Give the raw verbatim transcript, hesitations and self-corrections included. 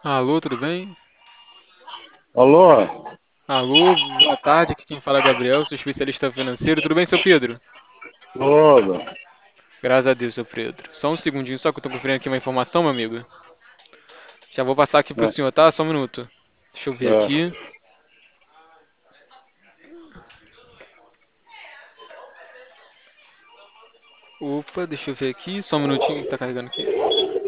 Alô, tudo bem? Alô? Alô, boa tarde. Aqui quem fala é Gabriel, sou especialista financeiro. Tudo bem, seu Pedro? Tudo. Graças a Deus, seu Pedro. Só um segundinho, só que eu tô conferindo aqui uma informação, meu amigo. Já vou passar aqui pro É, senhor, tá? Só um minuto. Deixa eu ver é. aqui. Opa, deixa eu ver aqui. Só um minutinho que tá carregando aqui.